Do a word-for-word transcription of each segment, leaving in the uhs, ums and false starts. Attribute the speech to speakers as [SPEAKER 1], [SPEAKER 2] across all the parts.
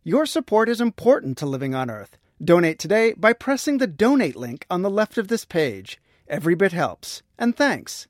[SPEAKER 1] Your support is important to Living on Earth. Donate today by pressing the donate link on the left of this page. Every bit helps. And thanks.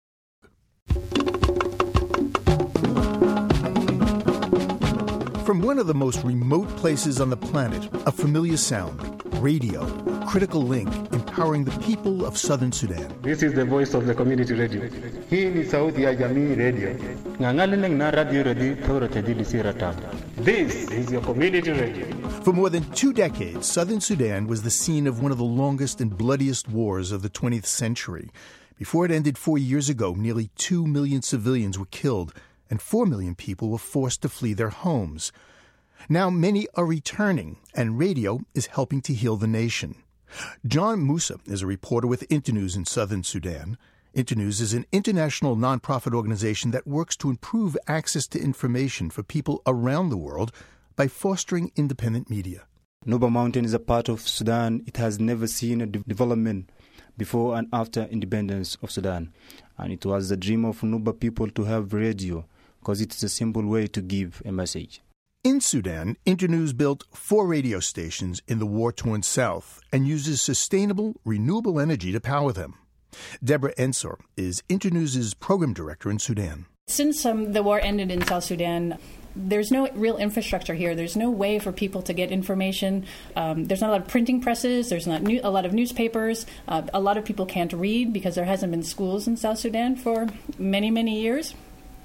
[SPEAKER 2] From one of the most remote places on the planet, a familiar sound, radio, a critical link empowering the people of Southern Sudan.
[SPEAKER 3] This is the voice of the community radio.
[SPEAKER 4] Hii ni sauti ya jamii radio.
[SPEAKER 3] Ngangaling na radio radio thora tedili sirata. This is your community radio.
[SPEAKER 2] For more than two decades, Southern Sudan was the scene of one of the longest and bloodiest wars of the twentieth century. Before it ended four years ago, nearly two million civilians were killed, and four million people were forced to flee their homes. Now many are returning, and radio is helping to heal the nation. John Musa is a reporter with Internews in Southern Sudan. Internews is an international nonprofit organization that works to improve access to information for people around the world by fostering independent media.
[SPEAKER 5] Nuba Mountain is a part of Sudan. It has never seen a de- development before and after independence of Sudan. And it was the dream of Nuba people to have radio, because it is a simple way to give a message.
[SPEAKER 2] In Sudan, Internews built four radio stations in the war-torn south and uses sustainable, renewable energy to power them. Deborah Ensor is Internews' program director in Sudan.
[SPEAKER 6] Since um, the war ended in South Sudan, there's no real infrastructure here. There's no way for people to get information. Um, there's not a lot of printing presses. There's not new, a lot of newspapers. Uh, a lot of people can't read because there hasn't been schools in South Sudan for many, many years.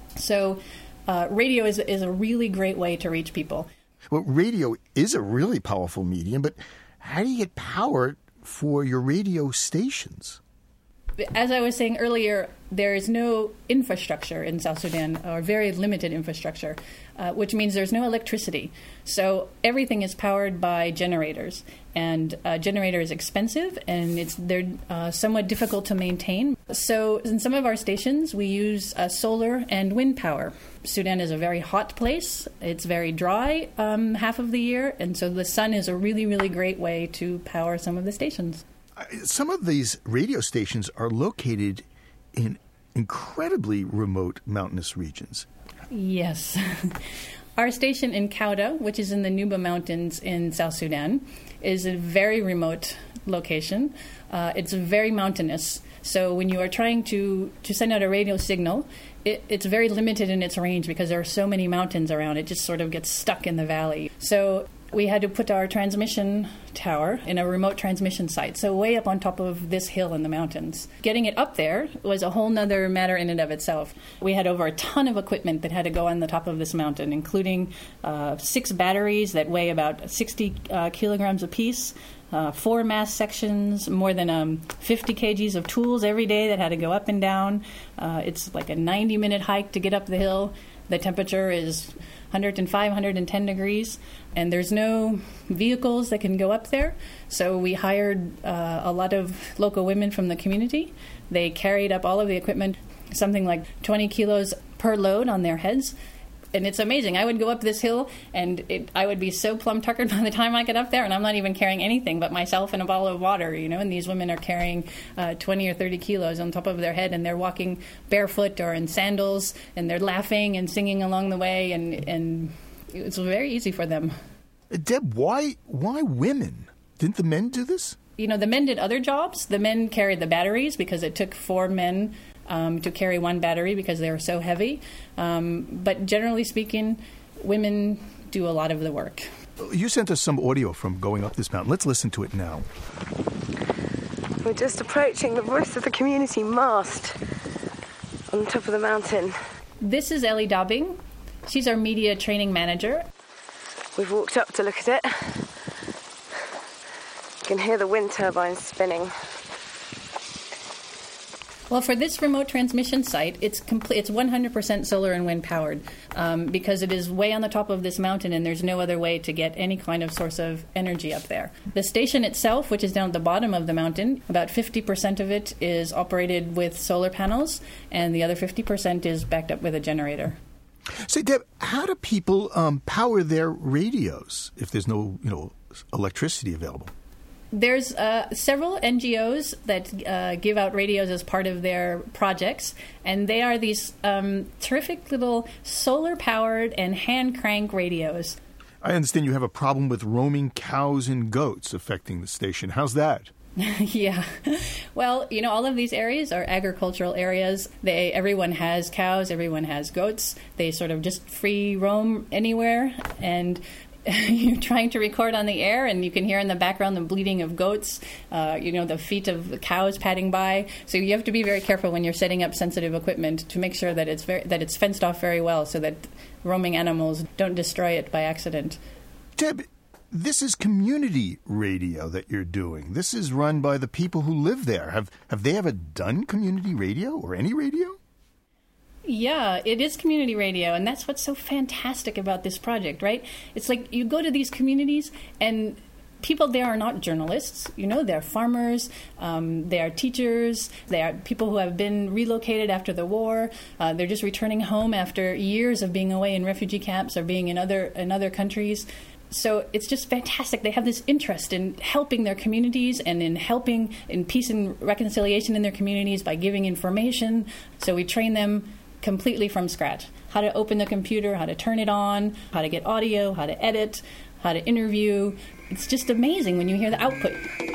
[SPEAKER 6] So uh, radio is, is a really great way to reach people.
[SPEAKER 2] Well, radio is a really powerful medium, but how do you get power for your radio stations?
[SPEAKER 6] As I was saying earlier, there is no infrastructure in South Sudan, or very limited infrastructure, uh, which means there's no electricity. So everything is powered by generators, and a generator is expensive, and it's they're uh, somewhat difficult to maintain. So in some of our stations, we use uh, solar and wind power. Sudan is a very hot place. It's very dry um, half of the year, and so the sun is a really, really great way to power some of the stations.
[SPEAKER 2] Some of these radio stations are located in incredibly remote mountainous regions.
[SPEAKER 6] Yes. Our station in Kauda, which is in the Nuba Mountains in South Sudan, is a very remote location. Uh, it's very mountainous. So when you are trying to, to send out a radio signal, it, it's very limited in its range because there are so many mountains around. It just sort of gets stuck in the valley. So we had to put our transmission tower in a remote transmission site, so way up on top of this hill in the mountains. Getting it up there was a whole nother matter in and of itself. We had over a ton of equipment that had to go on the top of this mountain, including uh, six batteries that weigh about sixty uh, kilograms apiece, uh, four mast sections, more than um, fifty kilograms of tools every day that had to go up and down. Uh, it's like a ninety-minute hike to get up the hill. The temperature is one hundred five, one hundred ten degrees, and there's no vehicles that can go up there. So we hired uh, a lot of local women from the community. They carried up all of the equipment, something like twenty kilos per load on their heads. And it's amazing. I would go up this hill, and it, I would be so plum-tuckered by the time I get up there, and I'm not even carrying anything but myself and a bottle of water, you know, and these women are carrying uh, twenty or thirty kilos on top of their head, and they're walking barefoot or in sandals, and they're laughing and singing along the way, and, and it's very easy for them.
[SPEAKER 2] Deb, why, why women? Didn't the men do this?
[SPEAKER 6] You know, the men did other jobs. The men carried the batteries because it took four men Um, to carry one battery because they were so heavy. Um, but generally speaking, women do a lot of the work.
[SPEAKER 2] You sent us some audio from going up this mountain. Let's listen to it now.
[SPEAKER 7] We're just approaching the Voice of the Community mast on the top of the mountain.
[SPEAKER 6] This is Ellie Dobbing. She's our media training manager.
[SPEAKER 7] We've walked up to look at it. You can hear the wind turbines spinning.
[SPEAKER 6] Well, for this remote transmission site, it's complete. It's one hundred percent solar and wind powered um, because it is way on the top of this mountain, and there's no other way to get any kind of source of energy up there. The station itself, which is down at the bottom of the mountain, about fifty percent of it is operated with solar panels, and the other fifty percent is backed up with a generator.
[SPEAKER 2] Say, Deb, how do people um, power their radios if there's no, you know, electricity available?
[SPEAKER 6] There's uh, several N G Os that uh, give out radios as part of their projects, and they are these um, terrific little solar-powered and hand-crank radios.
[SPEAKER 2] I understand you have a problem with roaming cows and goats affecting the station. How's that?
[SPEAKER 6] Yeah. Well, you know, all of these areas are agricultural areas. They everyone has cows, everyone has goats. They sort of just free roam anywhere, and you're trying to record on the air, and you can hear in the background the bleating of goats, uh, you know, the feet of the cows padding by. So you have to be very careful when you're setting up sensitive equipment to make sure that it's very, that it's fenced off very well so that roaming animals don't destroy it by accident.
[SPEAKER 2] Deb, this is community radio that you're doing. This is run by the people who live there. Have have they ever done community radio or any radio?
[SPEAKER 6] Yeah, it is community radio, and that's what's so fantastic about this project, right? It's like you go to these communities, and people there are not journalists. You know, they're farmers, um, they are teachers, they are people who have been relocated after the war. Uh, they're just returning home after years of being away in refugee camps or being in other in other countries. So it's just fantastic. They have this interest in helping their communities and in helping in peace and reconciliation in their communities by giving information. So we train them completely from scratch. How to open the computer, how to turn it on, how to get audio, how to edit, how to interview. It's just amazing when you hear the output.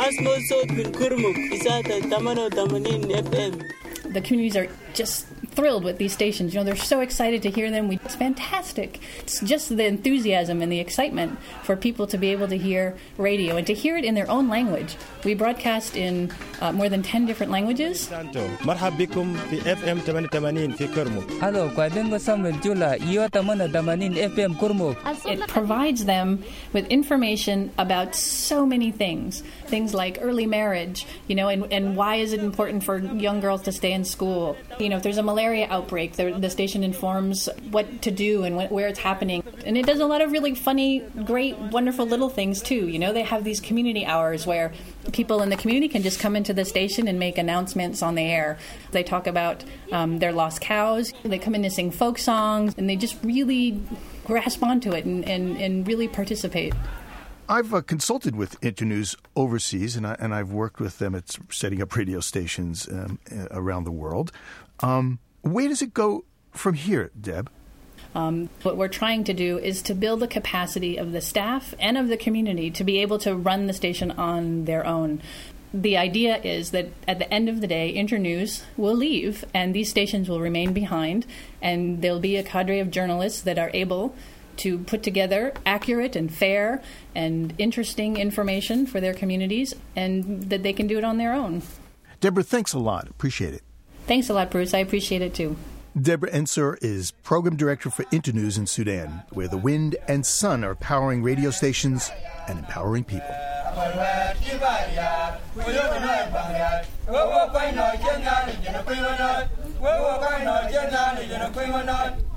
[SPEAKER 6] The communities are just thrilled with these stations. You know, they're so excited to hear them. We, it's fantastic. It's just the enthusiasm and the excitement for people to be able to hear radio and to hear it in their own language. We broadcast in uh, more than ten different languages.
[SPEAKER 8] Hello,
[SPEAKER 6] It provides them with information about so many things. Things like early marriage, you know, and, and why is it important for young girls to stay in school. You know, if there's a malaria outbreak, the, the station informs what to do and what, where it's happening. And it does a lot of really funny, great, wonderful little things, too. You know, they have these community hours where people in the community can just come into the station and make announcements on the air. They talk about um, their lost cows. They come in to sing folk songs, and they just really grasp onto it and, and, and really participate.
[SPEAKER 2] I've uh, consulted with Internews overseas, and, I, and I've worked with them at setting up radio stations um, around the world. Um, where does it go from here, Deb?
[SPEAKER 6] Um, what we're trying to do is to build the capacity of the staff and of the community to be able to run the station on their own. The idea is that at the end of the day, Internews will leave, and these stations will remain behind, and there'll be a cadre of journalists that are able to put together accurate and fair and interesting information for their communities, and that they can do it on their own.
[SPEAKER 2] Deborah, thanks a lot. Appreciate it.
[SPEAKER 6] Thanks a lot, Bruce. I appreciate it, too.
[SPEAKER 2] Deborah Ensor is Program Director for Internews in Sudan, where the wind and sun are powering radio stations and empowering people.
[SPEAKER 9] We're